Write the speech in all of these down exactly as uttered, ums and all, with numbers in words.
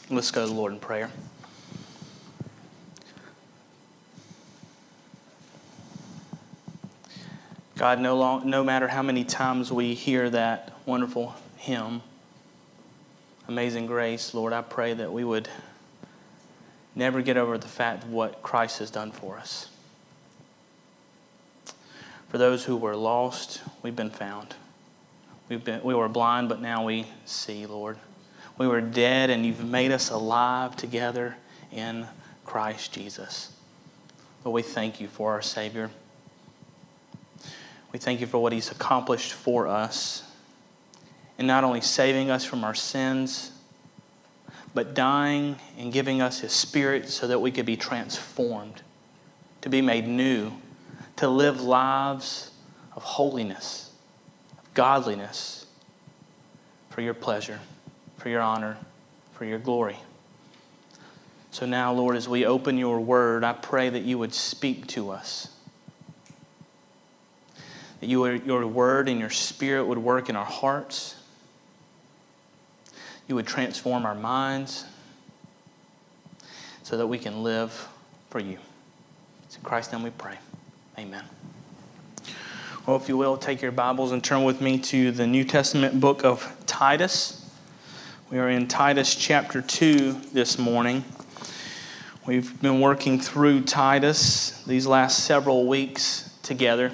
Let's go to the Lord in prayer. God, no, long, no matter how many times we hear that wonderful hymn, Amazing Grace, Lord, I pray that we would never get over the fact of what Christ has done for us. For those who were lost, we've been found. We've been, we were blind, but now we see, Lord. We were dead, and you've made us alive together in Christ Jesus. Lord, we thank you for our Savior. We thank you for what he's accomplished for us, and not only saving us from our sins, but dying and giving us his Spirit so that we could be transformed, to be made new, to live lives of holiness, of godliness, for your pleasure, for your honor, for your glory. So now, Lord, as we open your word, I pray that you would speak to us. That you would, your word and your Spirit would work in our hearts. You would transform our minds so that we can live for you. It's in Christ's name we pray. Amen. Well, if you will, take your Bibles and turn with me to the New Testament book of Titus. We are in Titus chapter two this morning. We've been working through Titus these last several weeks together.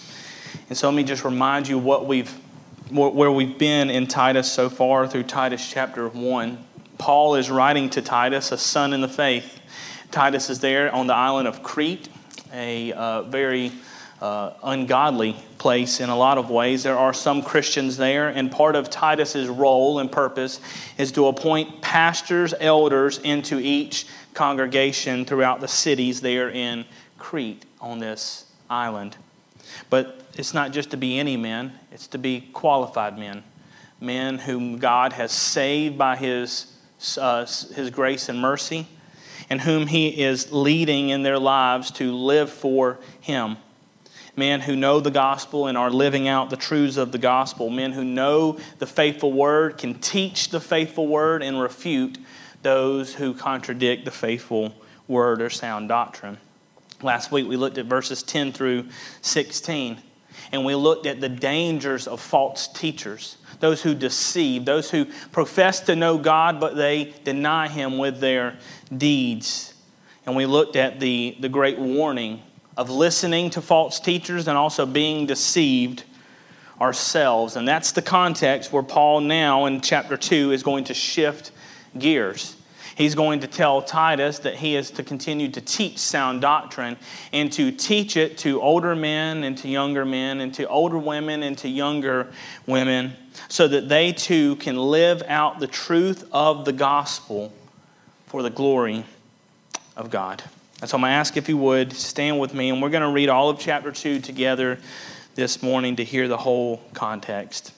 And so let me just remind you what we've, where we've been in Titus so far through Titus chapter one. Paul is writing to Titus, a son in the faith. Titus is there on the island of Crete, a uh, very uh, ungodly place in a lot of ways. There are some Christians there, and part of Titus's role and purpose is to appoint pastors, elders into each congregation throughout the cities there in Crete on this island. But it's not just to be any men, it's to be qualified men. Men whom God has saved by his, uh, his grace and mercy, and whom he is leading in their lives to live for him. Men who know the gospel and are living out the truths of the gospel. Men who know the faithful word, can teach the faithful word, and refute those who contradict the faithful word or sound doctrine. Last week we looked at verses ten through sixteen, and we looked at the dangers of false teachers, those who deceive, those who profess to know God, but they deny him with their deeds. And we looked at the, the great warning of listening to false teachers and also being deceived ourselves. And that's the context where Paul now in chapter two is going to shift gears. He's going to tell Titus that he is to continue to teach sound doctrine and to teach it to older men and to younger men and to older women and to younger women so that they too can live out the truth of the gospel for the glory of God. And so I'm going to ask if you would stand with me, and we're going to read all of chapter two together this morning to hear the whole context.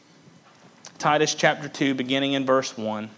Titus chapter two, beginning in verse one.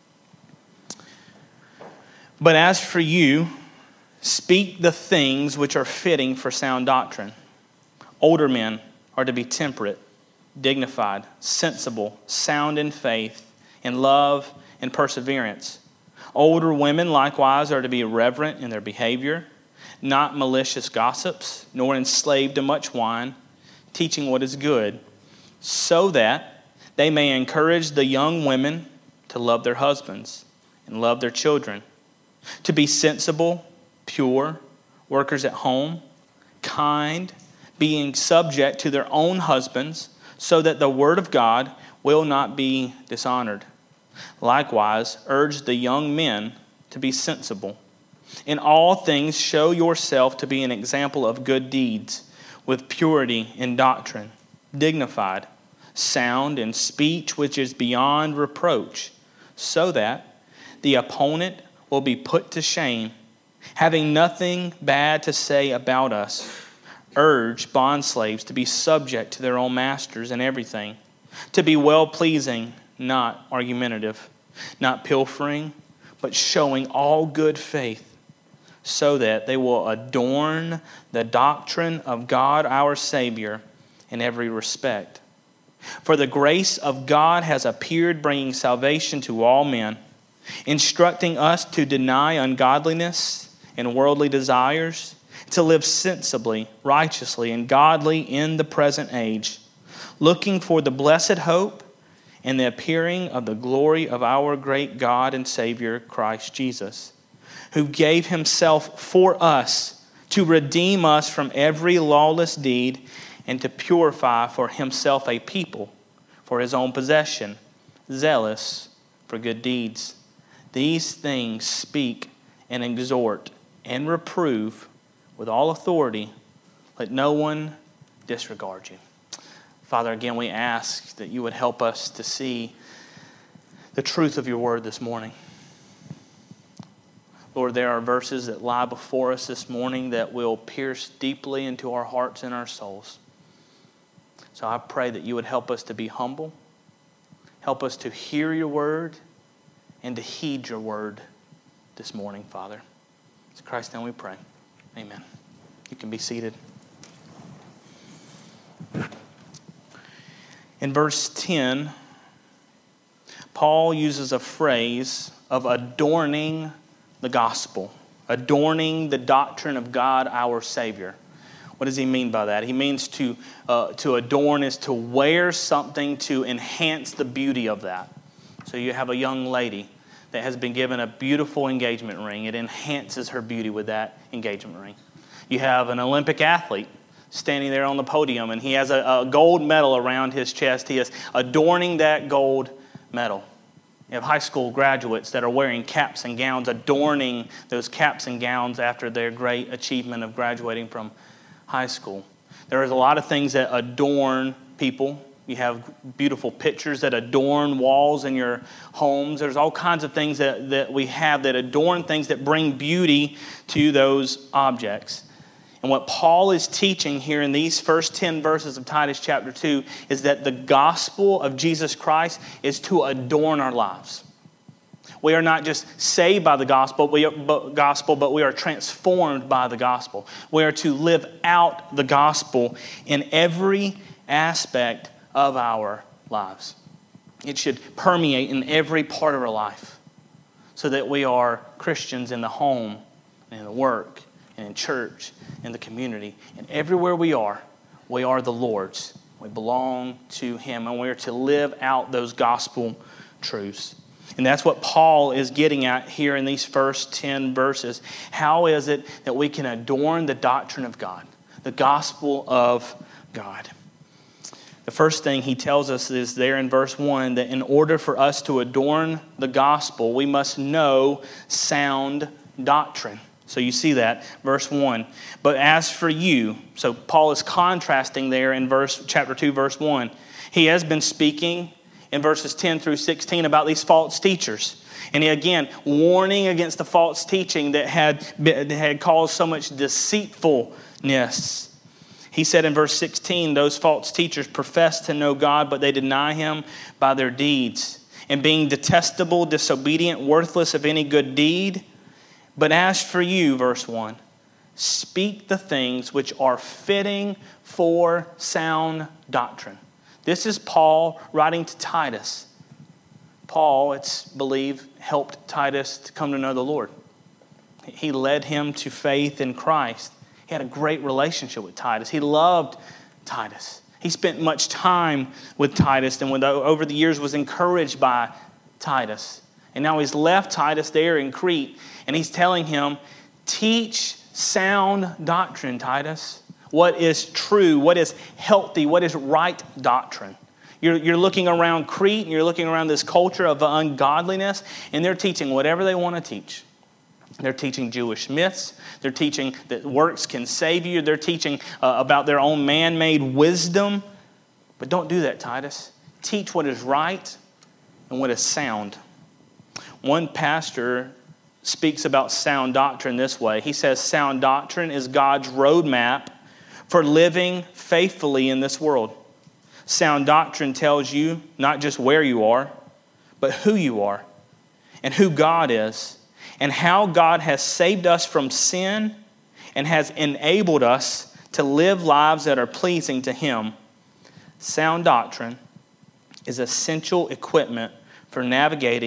But as for you, speak the things which are fitting for sound doctrine. Older men are to be temperate, dignified, sensible, sound in faith, in love, and perseverance. Older women likewise are to be reverent in their behavior, not malicious gossips, nor enslaved to much wine, teaching what is good, so that they may encourage the young women to love their husbands and love their children, to be sensible, pure, workers at home, kind, being subject to their own husbands, so that the word of God will not be dishonored. Likewise, urge the young men to be sensible. In all things, show yourself to be an example of good deeds, with purity in doctrine, dignified, sound in speech which is beyond reproach, so that the opponent will be put to shame, having nothing bad to say about us. Urge bondslaves to be subject to their own masters in everything, to be well-pleasing, not argumentative, not pilfering, but showing all good faith, so that they will adorn the doctrine of God our Savior in every respect. For the grace of God has appeared, bringing salvation to all men, instructing us to deny ungodliness and worldly desires, to live sensibly, righteously, and godly in the present age, looking for the blessed hope and the appearing of the glory of our great God and Savior, Christ Jesus, who gave himself for us to redeem us from every lawless deed and to purify for himself a people for his own possession, zealous for good deeds. These things speak and exhort and reprove with all authority. Let no one disregard you. Father, again, we ask that you would help us to see the truth of your word this morning. Lord, there are verses that lie before us this morning that will pierce deeply into our hearts and our souls. So I pray that you would help us to be humble, help us to hear your word, and to heed your word this morning, Father. It's in Christ's name we pray. Amen. You can be seated. In verse ten, Paul uses a phrase of adorning the gospel, adorning the doctrine of God our Savior. What does he mean by that? He means to, uh, to adorn is to wear something to enhance the beauty of that. So you have a young lady that has been given a beautiful engagement ring. It enhances her beauty with that engagement ring. You have an Olympic athlete standing there on the podium, and he has a, a gold medal around his chest. He is adorning that gold medal. You have high school graduates that are wearing caps and gowns, adorning those caps and gowns after their great achievement of graduating from high school. There is a lot of things that adorn people. You have beautiful pictures that adorn walls in your homes. There's all kinds of things that, that we have that adorn things that bring beauty to those objects. And what Paul is teaching here in these first ten verses of Titus chapter two is that the gospel of Jesus Christ is to adorn our lives. We are not just saved by the gospel, we are, but, gospel, but we are transformed by the gospel. We are to live out the gospel in every aspect of our lives. It should permeate in every part of our life so that we are Christians in the home, and in the work, and in church, in the community. And everywhere we are, we are the Lord's. We belong to him, and we are to live out those gospel truths. And that's what Paul is getting at here in these first ten verses. How is it that we can adorn the doctrine of God, the gospel of God? The first thing he tells us is there in verse one that in order for us to adorn the gospel, we must know sound doctrine. So you see that, verse one. But as for you, so Paul is contrasting there in verse chapter two, verse one. He has been speaking in verses ten through sixteen about these false teachers. And he, again, warning against the false teaching that had, that had caused so much deceitfulness. He said in verse sixteen, those false teachers profess to know God, but they deny him by their deeds. And being detestable, disobedient, worthless of any good deed. But as for you, verse one, speak the things which are fitting for sound doctrine. This is Paul writing to Titus. Paul, it's believed, helped Titus to come to know the Lord. He led him to faith in Christ. He had a great relationship with Titus. He loved Titus. He spent much time with Titus and over the years was encouraged by Titus. And now he's left Titus there in Crete, and he's telling him, teach sound doctrine, Titus. What is true, what is healthy, what is right doctrine. You're, you're looking around Crete, and you're looking around this culture of ungodliness, and they're teaching whatever they want to teach. They're teaching Jewish myths. They're teaching that works can save you. They're teaching uh, about their own man-made wisdom. But don't do that, Titus. Teach what is right and what is sound. One pastor speaks about sound doctrine this way. He says sound doctrine is God's roadmap for living faithfully in this world. Sound doctrine tells you not just where you are, but who you are and who God is and how God has saved us from sin and has enabled us to live lives that are pleasing to him. Sound doctrine is essential equipment for navigating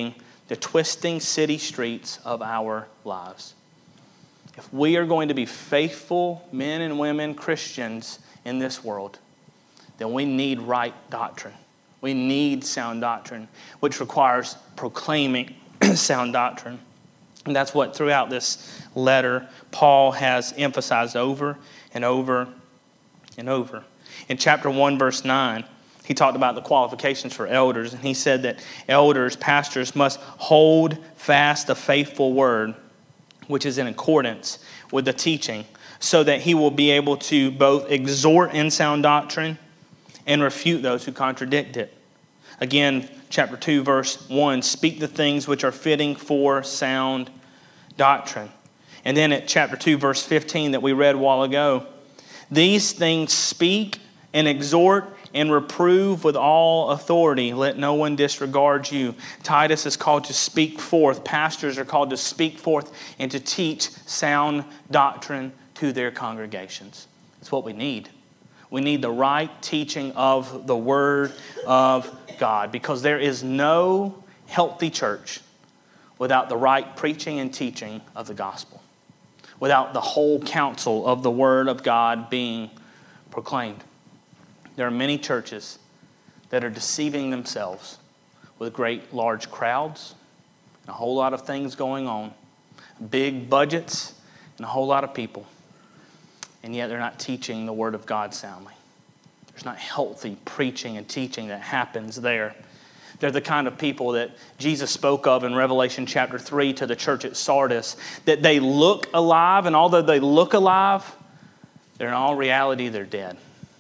the twisting city streets of our lives. If we are going to be faithful men and women, Christians in this world, then we need right doctrine. We need sound doctrine, which requires proclaiming sound doctrine. And that's what throughout this letter Paul has emphasized over and over and over. In chapter one, verse nine, he talked about the qualifications for elders, and he said that elders, pastors, must hold fast the faithful word, which is in accordance with the teaching, so that he will be able to both exhort in sound doctrine and refute those who contradict it. Again, chapter two, verse one, speak the things which are fitting for sound doctrine. And then at chapter two, verse fifteen that we read a while ago, these things speak and exhort and reprove with all authority. Let no one disregard you. Titus is called to speak forth. Pastors are called to speak forth and to teach sound doctrine to their congregations. That's what we need. We need the right teaching of the Word of God, because there is no healthy church without the right preaching and teaching of the gospel, without the whole counsel of the Word of God being proclaimed. There are many churches that are deceiving themselves with great large crowds and a whole lot of things going on, big budgets and a whole lot of people, and yet they're not teaching the Word of God soundly. There's not healthy preaching and teaching that happens there. They're the kind of people that Jesus spoke of in Revelation chapter three to the church at Sardis, that they look alive, and although they look alive, they're in all reality, they're dead.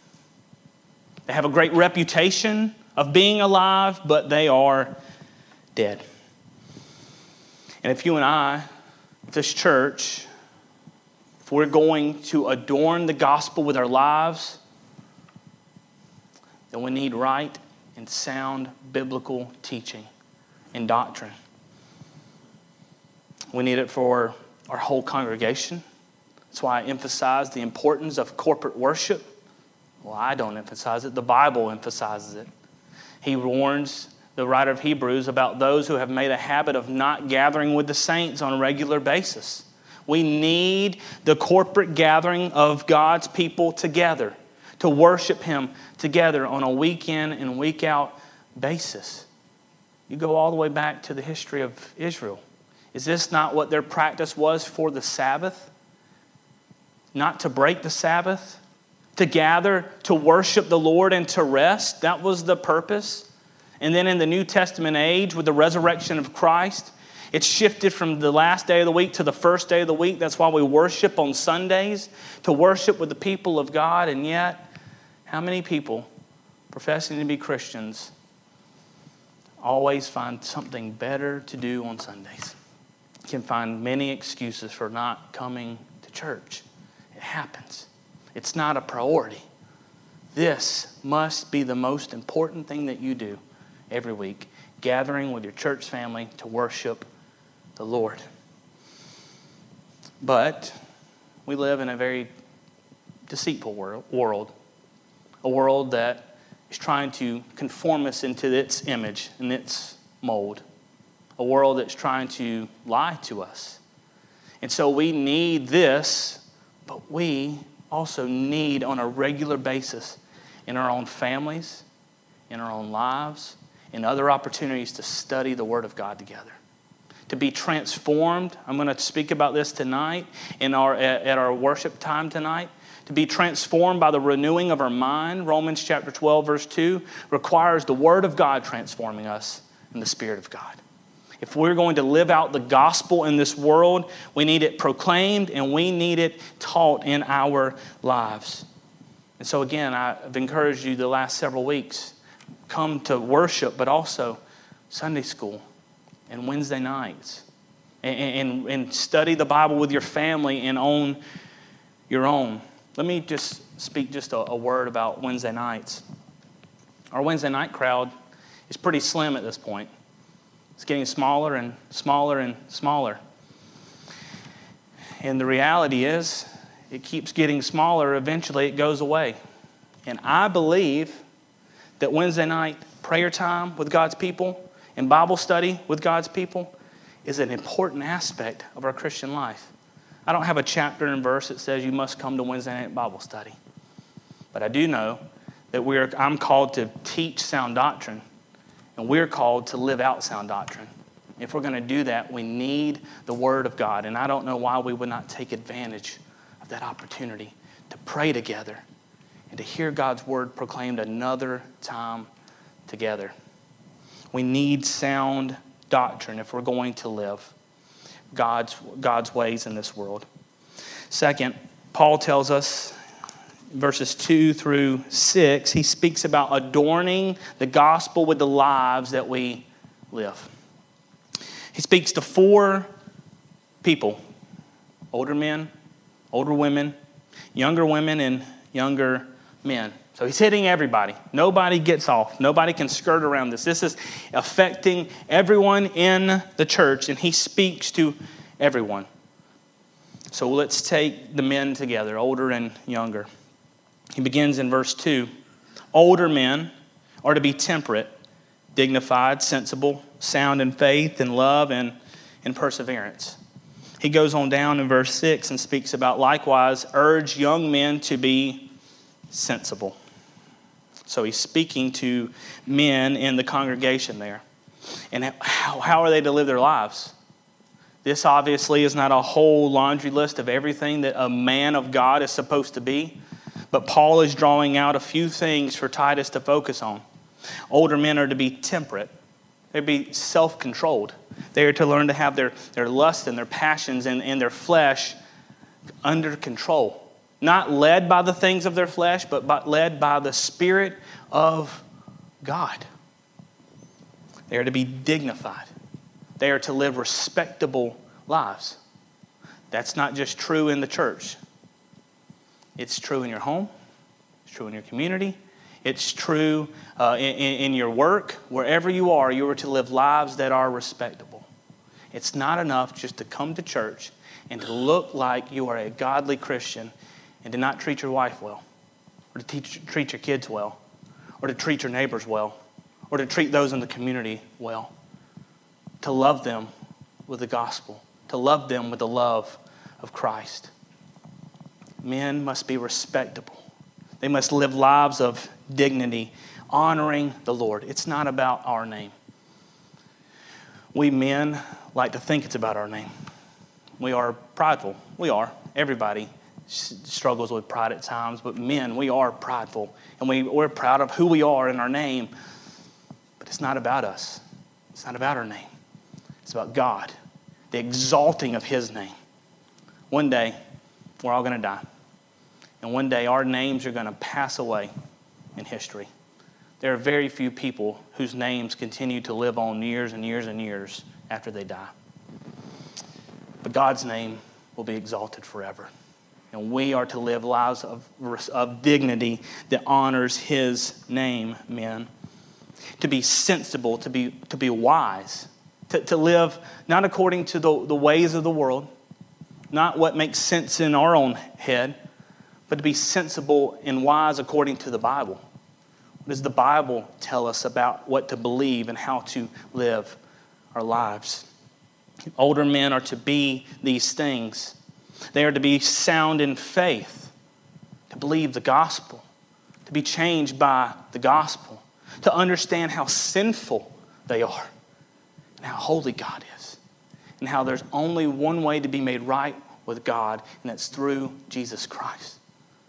They have a great reputation of being alive, but they are dead. And if you and I, this church, if we're going to adorn the gospel with our lives, then we need right and sound biblical teaching and doctrine. We need it for our whole congregation. That's why I emphasize the importance of corporate worship. Well, I don't emphasize it. The Bible emphasizes it. He warns the writer of Hebrews about those who have made a habit of not gathering with the saints on a regular basis. We need the corporate gathering of God's people together to worship Him together on a week in and week out basis. You go all the way back to the history of Israel. Is this not what their practice was for the Sabbath? Not to break the Sabbath? To gather, to worship the Lord, and to rest. That was the purpose. And then in the New Testament age, with the resurrection of Christ, it's shifted from the last day of the week to the first day of the week. That's why we worship on Sundays, to worship with the people of God. And yet, how many people professing to be Christians always find something better to do on Sundays? Can find many excuses for not coming to church. It happens. It's not a priority. This must be the most important thing that you do every week, gathering with your church family to worship the Lord. But we live in a very deceitful world, a world that is trying to conform us into its image and its mold, a world that's trying to lie to us. And so we need this, but we also need on a regular basis in our own families, in our own lives, and other opportunities to study the Word of God together. To be transformed, I'm going to speak about this tonight in our at our worship time tonight. To be transformed by the renewing of our mind, Romans chapter twelve, verse two, requires the Word of God transforming us in the Spirit of God. If we're going to live out the gospel in this world, we need it proclaimed and we need it taught in our lives. And so again, I've encouraged you the last several weeks, come to worship, but also Sunday school and Wednesday nights. And, and, and study the Bible with your family and on your own. Let me just speak just a, a word about Wednesday nights. Our Wednesday night crowd is pretty slim at this point. It's getting smaller and smaller and smaller. And the reality is, it keeps getting smaller. Eventually, it goes away. And I believe that Wednesday night prayer time with God's people and Bible study with God's people is an important aspect of our Christian life. I don't have a chapter and verse that says you must come to Wednesday night Bible study. But I do know that we're, I'm called to teach sound doctrine, and we're called to live out sound doctrine. If we're going to do that, we need the Word of God. And I don't know why we would not take advantage of that opportunity to pray together and to hear God's Word proclaimed another time together. We need sound doctrine if we're going to live God's, God's ways in this world. Second, Paul tells us, verses two through six, he speaks about adorning the gospel with the lives that we live. He speaks to four people, older men, older women, younger women, and younger men. So he's hitting everybody. Nobody gets off. Nobody can skirt around this. This is affecting everyone in the church, and he speaks to everyone. So let's take the men together, older and younger. He begins in verse two. Older men are to be temperate, dignified, sensible, sound in faith and love and in perseverance. He goes on down in verse six and speaks about, likewise, urge young men to be sensible. So he's speaking to men in the congregation there. And how, how are they to live their lives? This obviously is not a whole laundry list of everything that a man of God is supposed to be. But Paul is drawing out a few things for Titus to focus on. Older men are to be temperate. They're to be self-controlled. They are to learn to have their, their lust and their passions and, and their flesh under control. Not led by the things of their flesh, but by, led by the Spirit of God. They are to be dignified. They are to live respectable lives. That's not just true in the church. It's true in your home. It's true in your community. It's true uh, in, in your work. Wherever you are, you are to live lives that are respectable. It's not enough just to come to church and to look like you are a godly Christian and to not treat your wife well, or to teach, treat your kids well, or to treat your neighbors well, or to treat those in the community well. To love them with the gospel, to love them with the love of Christ. Men must be respectable. They must live lives of dignity, honoring the Lord. It's not about our name. We men like to think it's about our name. We are prideful. We are. Everybody struggles with pride at times, but men, we are prideful. And we, we're proud of who we are in our name. But it's not about us. It's not about our name. It's about God, the exalting of His name. One day, we're all going to die. And one day, our names are going to pass away in history. There are very few people whose names continue to live on years and years and years after they die. But God's name will be exalted forever. And we are to live lives of, of dignity that honors His name, men. To be sensible, to be, to be wise. To, to live not according to the, the ways of the world, not what makes sense in our own head, but to be sensible and wise according to the Bible. What does the Bible tell us about what to believe and how to live our lives? Older men are to be these things. They are to be sound in faith, to believe the gospel, to be changed by the gospel, to understand how sinful they are, and how holy God is, and how there's only one way to be made right with God, and that's through Jesus Christ.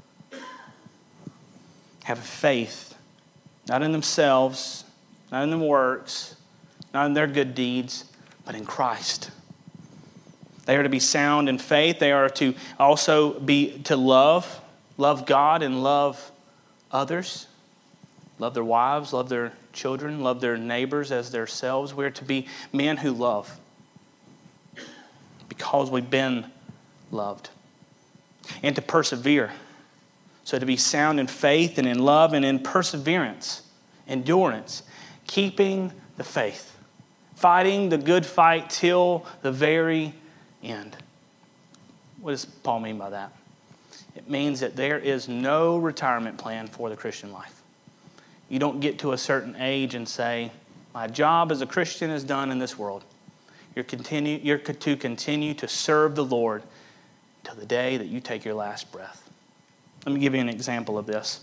Have faith, not in themselves, not in their works, not in their good deeds, but in Christ. They are to be sound in faith. They are to also be to love, love God and love others. Love their wives, love their children, love their neighbors as themselves. We're to be men who love because we've been loved. And to persevere. So to be sound in faith and in love and in perseverance, endurance, keeping the faith, fighting the good fight till the very end. What does Paul mean by that? It means that there is no retirement plan for the Christian life. You don't get to a certain age and say, My job as a Christian is done in this world. You're, continue, you're to continue to serve the Lord until the day that you take your last breath. Let me give you an example of this.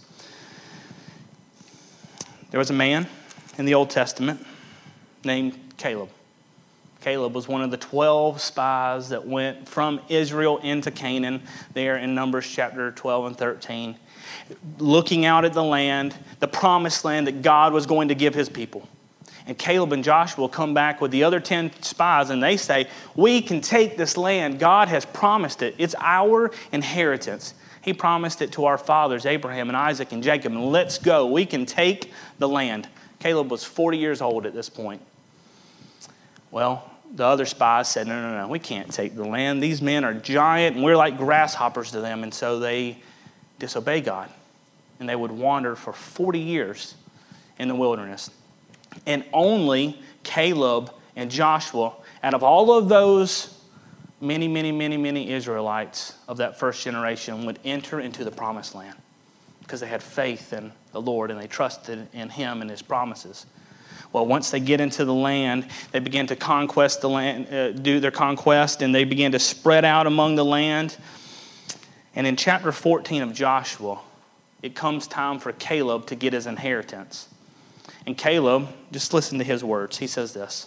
There was a man in the Old Testament named Caleb. Caleb was one of the twelve spies that went from Israel into Canaan there in Numbers chapter twelve and thirteen, looking out at the land, the promised land that God was going to give his people. And Caleb and Joshua come back with the other ten spies, and they say, we can take this land. God has promised it. It's our inheritance. He promised it to our fathers, Abraham and Isaac and Jacob, and let's go. We can take the land. Caleb was forty years old at this point. Well, the other spies said, no, no, no, we can't take the land. These men are giant, and we're like grasshoppers to them. And so they disobey God. And they would wander for forty years in the wilderness. And only Caleb and Joshua, out of all of those many, many, many, many Israelites of that first generation, would enter into the promised land because they had faith in the Lord and they trusted in Him and His promises. Well, once they get into the land, they begin to conquest the land, uh, do their conquest, and they begin to spread out among the land. And in chapter fourteen of Joshua, it comes time for Caleb to get his inheritance. And Caleb, just listen to his words. He says this: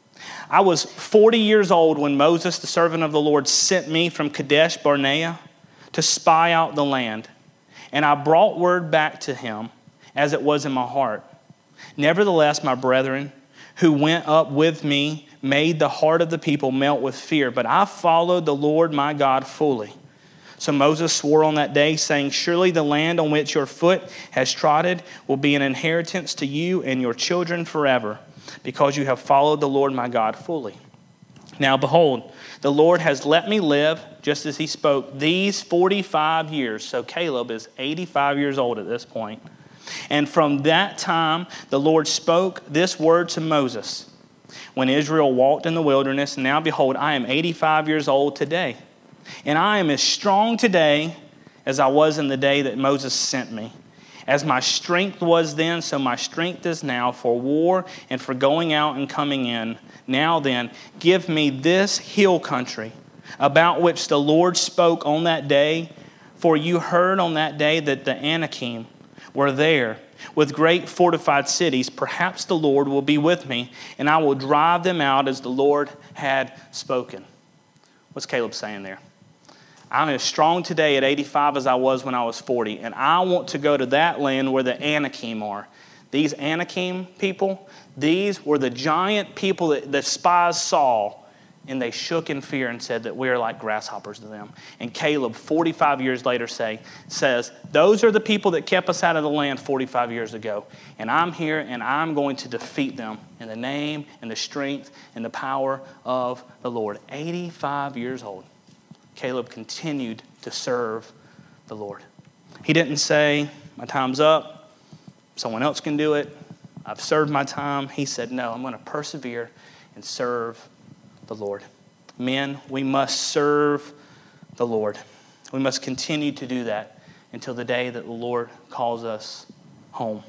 I was forty years old when Moses, the servant of the Lord, sent me from Kadesh Barnea to spy out the land. And I brought word back to him as it was in my heart. Nevertheless, my brethren, who went up with me, made the heart of the people melt with fear. But I followed the Lord my God fully. So Moses swore on that day, saying, surely the land on which your foot has trodden will be an inheritance to you and your children forever, because you have followed the Lord my God fully. Now behold, the Lord has let me live, just as he spoke, these forty-five years. So Caleb is eighty-five years old at this point. And from that time, the Lord spoke this word to Moses when Israel walked in the wilderness. Now behold, I am eighty-five years old today. And I am as strong today as I was in the day that Moses sent me. As my strength was then, so my strength is now for war and for going out and coming in. Now then, give me this hill country about which the Lord spoke on that day. For you heard on that day that the Anakim were there with great fortified cities. Perhaps the Lord will be with me, and I will drive them out as the Lord had spoken. What's Caleb saying there? I'm as strong today at eighty-five as I was when I was forty, and I want to go to that land where the Anakim are. These Anakim people, these were the giant people that the spies saw, and they shook in fear and said that we are like grasshoppers to them. And Caleb, forty-five years later, say, says, those are the people that kept us out of the land forty-five years ago. And I'm here, and I'm going to defeat them in the name and the strength and the power of the Lord. eighty-five years old. Caleb continued to serve the Lord. He didn't say, my time's up, someone else can do it, I've served my time. He said, no, I'm going to persevere and serve the Lord. Men, we must serve the Lord. We must continue to do that until the day that the Lord calls us home.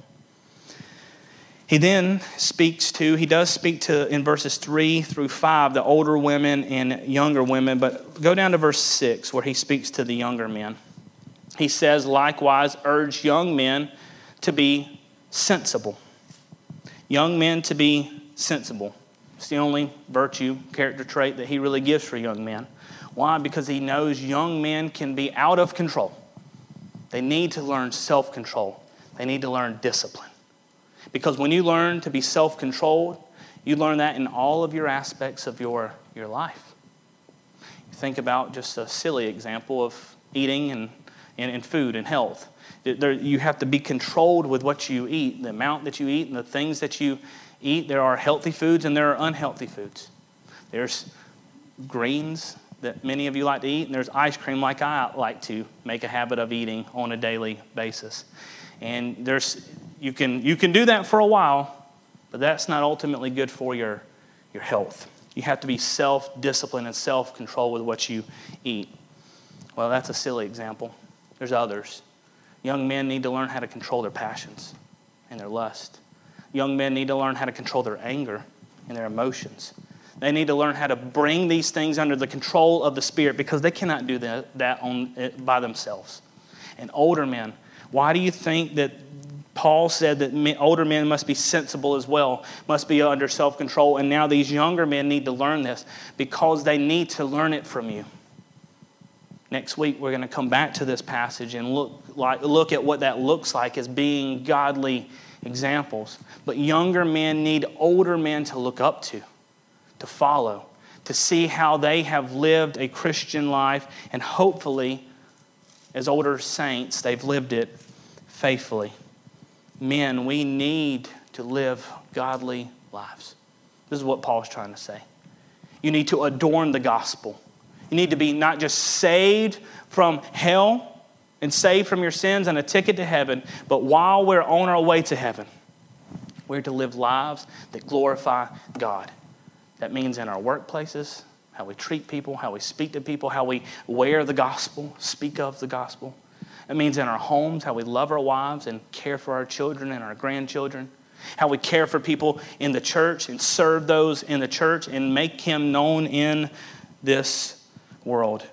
He then speaks to, he does speak to, in verses three through five, the older women and younger women, but go down to verse six where he speaks to the younger men. He says, likewise, urge young men to be sensible. Young men to be sensible. It's the only virtue, character trait that he really gives for young men. Why? Because he knows young men can be out of control. They need to learn self-control. They need to learn discipline. Because when you learn to be self-controlled, you learn that in all of your aspects of your, your life. You think about just a silly example of eating and, and, and food and health. There, you have to be controlled with what you eat, the amount that you eat and the things that you eat. There are healthy foods and there are unhealthy foods. There's greens that many of you like to eat, and there's ice cream like I like to make a habit of eating on a daily basis. And there's you can you can do that for a while, but that's not ultimately good for your, your health. You have to be self-disciplined and self-control with what you eat. Well, that's a silly example. There's others. Young men need to learn how to control their passions and their lust. Young men need to learn how to control their anger and their emotions. They need to learn how to bring these things under the control of the Spirit because they cannot do that, that on, by themselves. And older men, why do you think that Paul said that men, older men must be sensible as well, must be under self-control, and now these younger men need to learn this because they need to learn it from you. Next week, we're going to come back to this passage and look, like, look at what that looks like as being godly examples. But younger men need older men to look up to, to follow, to see how they have lived a Christian life, and hopefully, as older saints, they've lived it faithfully. Men, we need to live godly lives. This is what Paul's trying to say. You need to adorn the gospel. You need to be not just saved from hell and saved from your sins and a ticket to heaven, but while we're on our way to heaven, we're to live lives that glorify God. That means in our workplaces, how we treat people, how we speak to people, how we wear the gospel, speak of the gospel. It means in our homes, how we love our wives and care for our children and our grandchildren. How we care for people in the church and serve those in the church and make Him known in this world.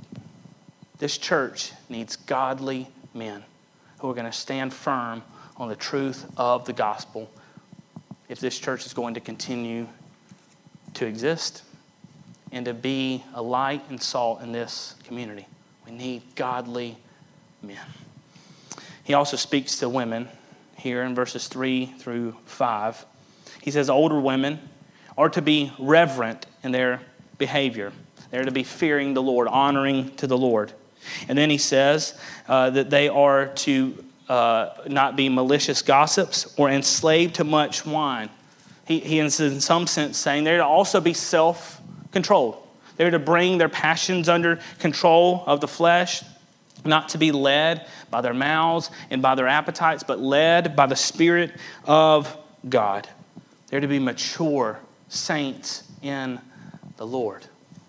This church needs godly men who are going to stand firm on the truth of the gospel if this church is going to continue to exist and to be a light and salt in this community. We need godly men. He also speaks to women here in verses three through five. He says older women are to be reverent in their behavior. They're to be fearing the Lord, honoring to the Lord. And then he says uh, that they are to uh, not be malicious gossips or enslaved to much wine. He, he is in some sense saying they're to also be self-controlled. They're to bring their passions under control of the flesh, not to be led by their mouths and by their appetites, but led by the Spirit of God. They're to be mature saints in the Lord.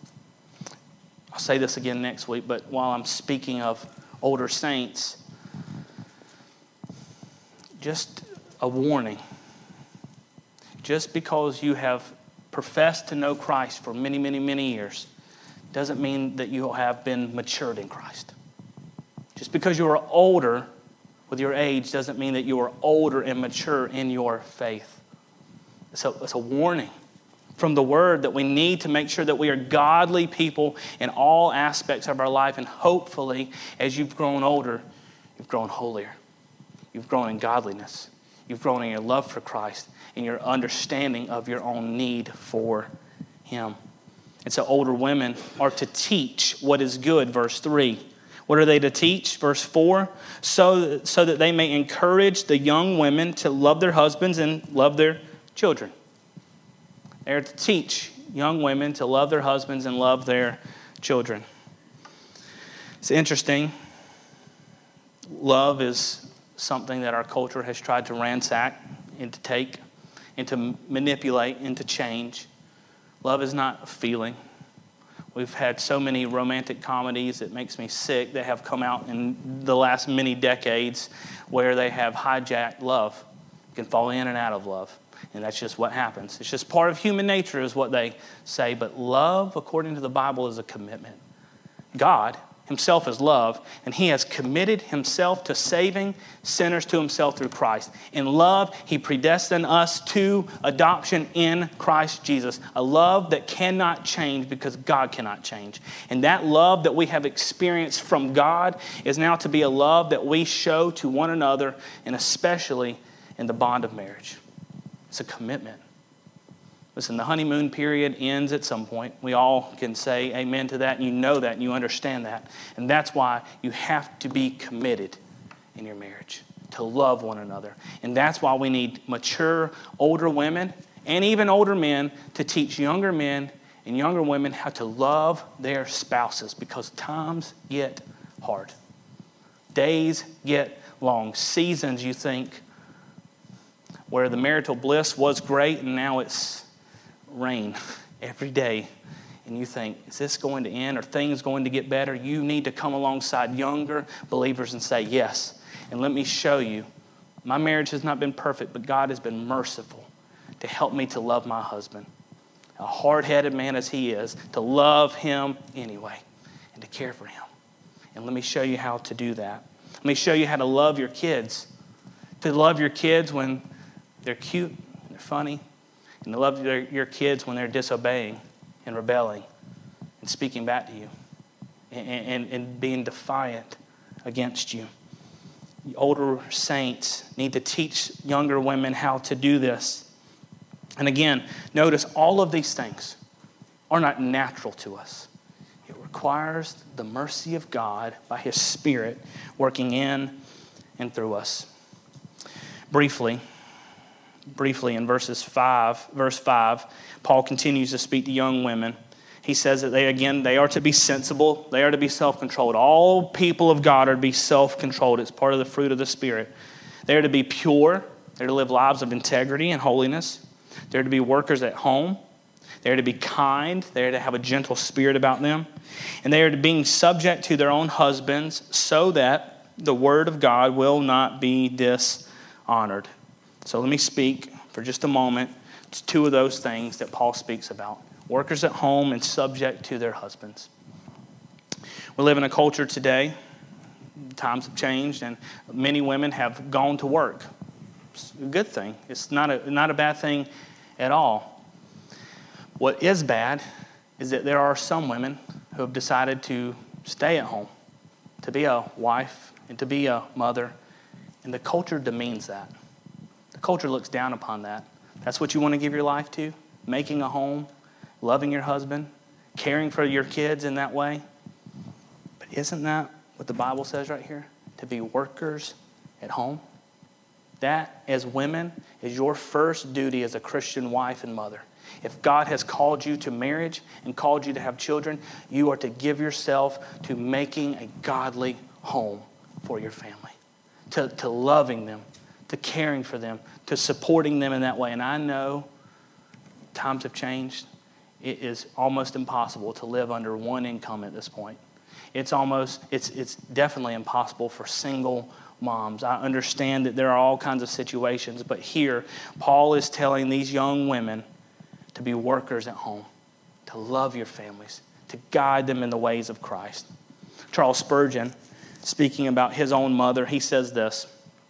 I'll say this again next week, but while I'm speaking of older saints, just a warning. Just because you have professed to know Christ for many, many, many years doesn't mean that you have been matured in Christ. Just because you are older with your age doesn't mean that you are older and mature in your faith. It's a, it's a warning from the Word that we need to make sure that we are godly people in all aspects of our life. And hopefully, as you've grown older, you've grown holier. You've grown in godliness. You've grown in your love for Christ and your understanding of your own need for Him. And so older women are to teach what is good, verse three. What are they to teach? Verse four, so, so that they may encourage the young women to love their husbands and love their children. They're to teach young women to love their husbands and love their children. It's interesting. Love is something that our culture has tried to ransack and to take and to manipulate and to change. Love is not a feeling. We've had so many romantic comedies, it makes me sick, that have come out in the last many decades where they have hijacked love. You can fall in and out of love. And that's just what happens. It's just part of human nature is what they say. But love, according to the Bible, is a commitment. God Himself is love, and He has committed Himself to saving sinners to Himself through Christ. In love, He predestined us to adoption in Christ Jesus. A love that cannot change because God cannot change. And that love that we have experienced from God is now to be a love that we show to one another, and especially in the bond of marriage. It's a commitment. Listen, the honeymoon period ends at some point. We all can say amen to that, and you know that, and you understand that. And that's why you have to be committed in your marriage, to love one another. And that's why we need mature, older women, and even older men to teach younger men and younger women how to love their spouses, because times get hard. Days get long. Seasons, you think, where the marital bliss was great, and now it's rain every day, and you think, is this going to end? Are things going to get better? You need to come alongside younger believers and say, yes, and let me show you My marriage has not been perfect, but God has been merciful to help me to love my husband, a hard-headed man as he is, to love him anyway and to care for him. And let me show you how to do that. Let me show you how to love your kids, to love your kids when they're cute, and they're funny, and to love their, your kids when they're disobeying and rebelling and speaking back to you and, and, and being defiant against you. The older saints need to teach younger women how to do this. And again, notice all of these things are not natural to us. It requires the mercy of God by His Spirit working in and through us. Briefly, briefly in verses five, verse five, Paul continues to speak to young women. He says that they, again, they are to be sensible. They are to be self-controlled. All people of God are to be self-controlled. It's part of the fruit of the Spirit. They are to be pure. They're to live lives of integrity and holiness. They're to be workers at home. They're to be kind. They're to have a gentle spirit about them. And they are to be subject to their own husbands so that the word of God will not be dishonored. So let me speak for just a moment to two of those things that Paul speaks about. Workers at home and subject to their husbands. We live in a culture today, times have changed, and many women have gone to work. It's a good thing. It's not a, not a bad thing at all. What is bad is that there are some women who have decided to stay at home, to be a wife and to be a mother, and the culture demeans that. The culture looks down upon that. That's what you want to give your life to? Making a home? Loving your husband, caring for your kids in that way. But isn't that what the Bible says right here? To be workers at home. That, as women, is your first duty as a Christian wife and mother. If God has called you to marriage and called you to have children, you are to give yourself to making a godly home for your family, to, to loving them, to caring for them, to supporting them in that way. And I know times have changed. It is almost impossible to live under one income at this point. It's almost, it's it's definitely impossible for single moms. I understand that there are all kinds of situations, but here, Paul is telling these young women to be workers at home, to love your families, to guide them in the ways of Christ. Charles Spurgeon, speaking about his own mother, he says this: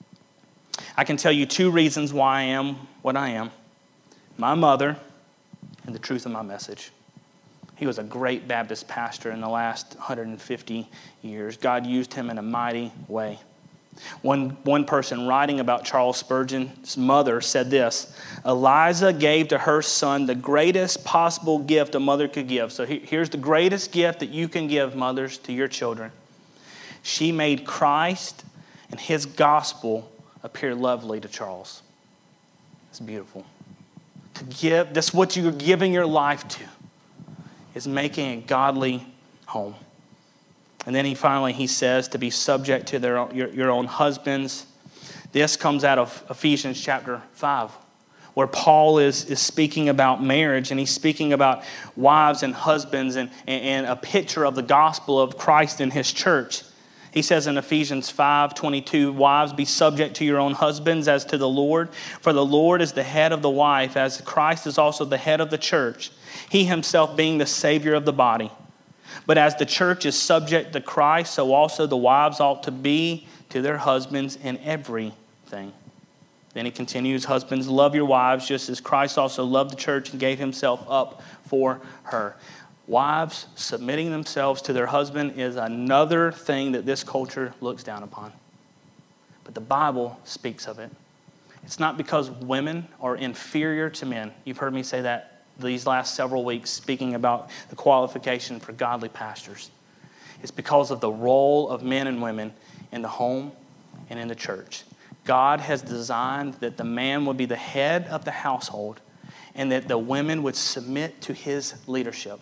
I can tell you two reasons why I am what I am. My mother and the truth of my message. He was a great Baptist pastor in the last one hundred fifty years. God used him in a mighty way. One, one person writing about Charles Spurgeon's mother said this: Eliza gave to her son the greatest possible gift a mother could give. So here's the greatest gift that you can give, mothers, to your children. She made Christ and his gospel appear lovely to Charles. It's beautiful. To give, that's what you're giving your life to, is making a godly home. And then he finally, he says to be subject to their own, your, your own husbands. This comes out of Ephesians chapter five, where Paul is, is speaking about marriage, and he's speaking about wives and husbands and, and, and a picture of the gospel of Christ and his church. He says in Ephesians five twenty-two, wives, be subject to your own husbands as to the Lord. For the Lord is the head of the wife, as Christ is also the head of the church, he himself being the Savior of the body. But as the church is subject to Christ, so also the wives ought to be to their husbands in everything. Then he continues, husbands, love your wives, just as Christ also loved the church and gave himself up for her. Wives submitting themselves to their husband is another thing that this culture looks down upon. But the Bible speaks of it. It's not because women are inferior to men. You've heard me say that these last several weeks, speaking about the qualification for godly pastors. It's because of the role of men and women in the home and in the church. God has designed that the man would be the head of the household and that the women would submit to his leadership.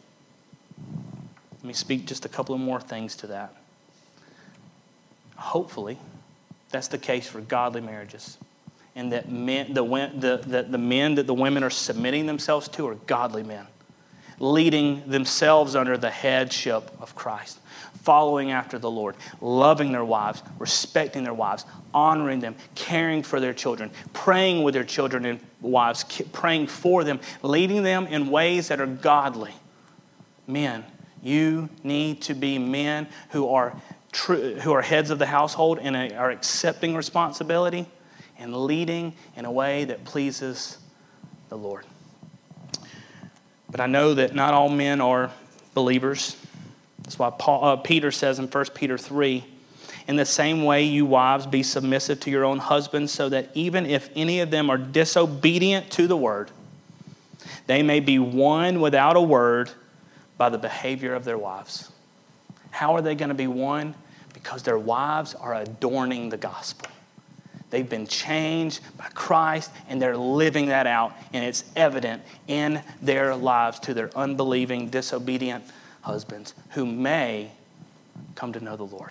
Let me speak just a couple of more things to that. Hopefully, that's the case for godly marriages. And that men, the, the, the, the men that the women are submitting themselves to are godly men. leading themselves under the headship of Christ, following after the Lord, loving their wives, respecting their wives, honoring them, caring for their children, praying with their children and wives, praying for them, leading them in ways that are godly. Men, you need to be men who are true, who are heads of the household and are accepting responsibility and leading in a way that pleases the Lord. But I know that not all men are believers. That's why Paul, uh, Peter says in First Peter three, in the same way, you wives, be submissive to your own husbands, so that even if any of them are disobedient to the word, they may be won without a word by the behavior of their wives. How are they going to be won? Because their wives are adorning the gospel. They've been changed by Christ, and they're living that out, and it's evident in their lives to their unbelieving, disobedient husbands who may come to know the Lord.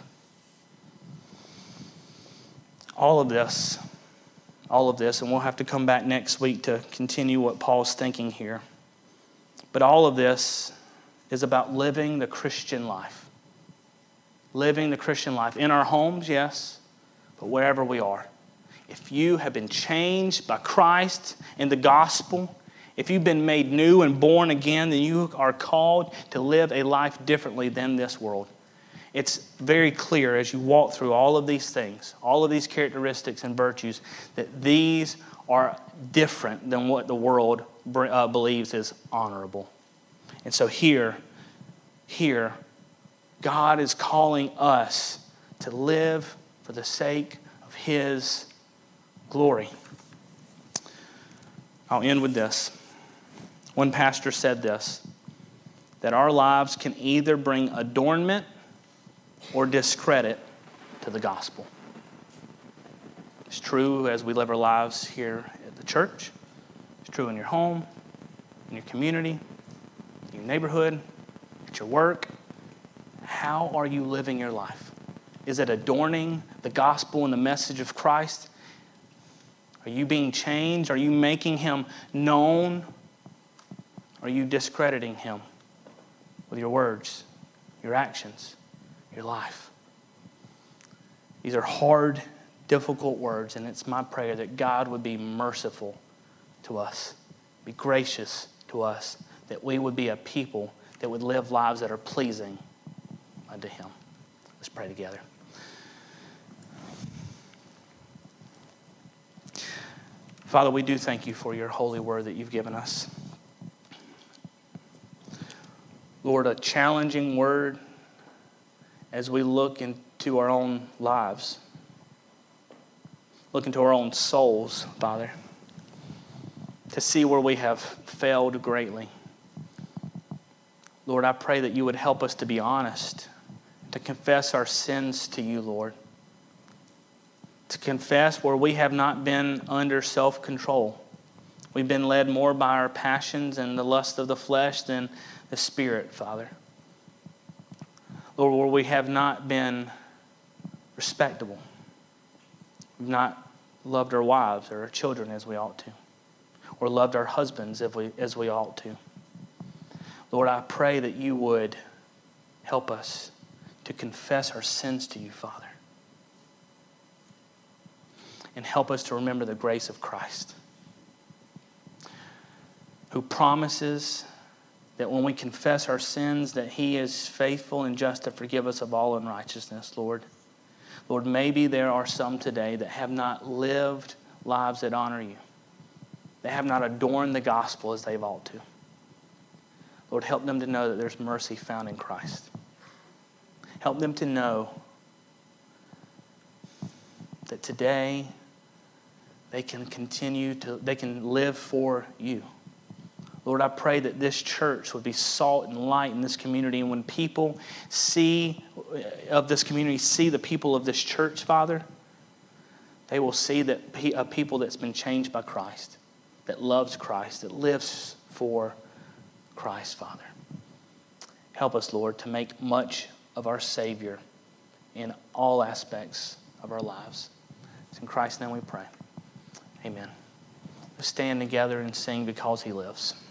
All of this, all of this, and we'll have to come back next week to continue what Paul's thinking here. But all of this is about living the Christian life. Living the Christian life. In our homes, yes, but wherever we are. If you have been changed by Christ and the gospel, if you've been made new and born again, then you are called to live a life differently than this world. It's very clear as you walk through all of these things, all of these characteristics and virtues, that these are different than what the world uh, believes is honorable. And so here, here, God is calling us to live for the sake of His glory. I'll end with this. One pastor said this, that our lives can either bring adornment or discredit to the gospel. It's true as we live our lives here at the church. It's true in your home, in your community, in your neighborhood, at your work. How are you living your life? Is it adorning the gospel and the message of Christ? Are you being changed? Are you making Him known? Are you discrediting Him with your words, your actions, your life? These are hard, difficult words, and it's my prayer that God would be merciful to us, be gracious to us, that we would be a people that would live lives that are pleasing unto Him. Let's pray together. Father, we do thank you for your holy word that you've given us. Lord, a challenging word as we look into our own lives, look into our own souls, Father, to see where we have failed greatly. Lord, I pray that you would help us to be honest, to confess our sins to you, Lord, to confess where we have not been under self-control. We've been led more by our passions and the lust of the flesh than the Spirit, Father. Lord, where we have not been respectable. We've not loved our wives or our children as we ought to, or loved our husbands as we, as we ought to. Lord, I pray that you would help us to confess our sins to you, Father. And help us to remember the grace of Christ, who promises that when we confess our sins, that He is faithful and just to forgive us of all unrighteousness, Lord. Lord, maybe there are some today that have not lived lives that honor you. They have not adorned the gospel as they've ought to. Lord, help them to know that there's mercy found in Christ. Help them to know that today they can continue to, they can live for you. Lord, I pray that this church would be salt and light in this community. And when people see of this community, see the people of this church, Father, they will see that a people that's been changed by Christ, that loves Christ, that lives for Christ, Father. Help us, Lord, to make much of our Savior in all aspects of our lives. It's in Christ's name we pray. Amen. Let's stand together and sing Because He Lives.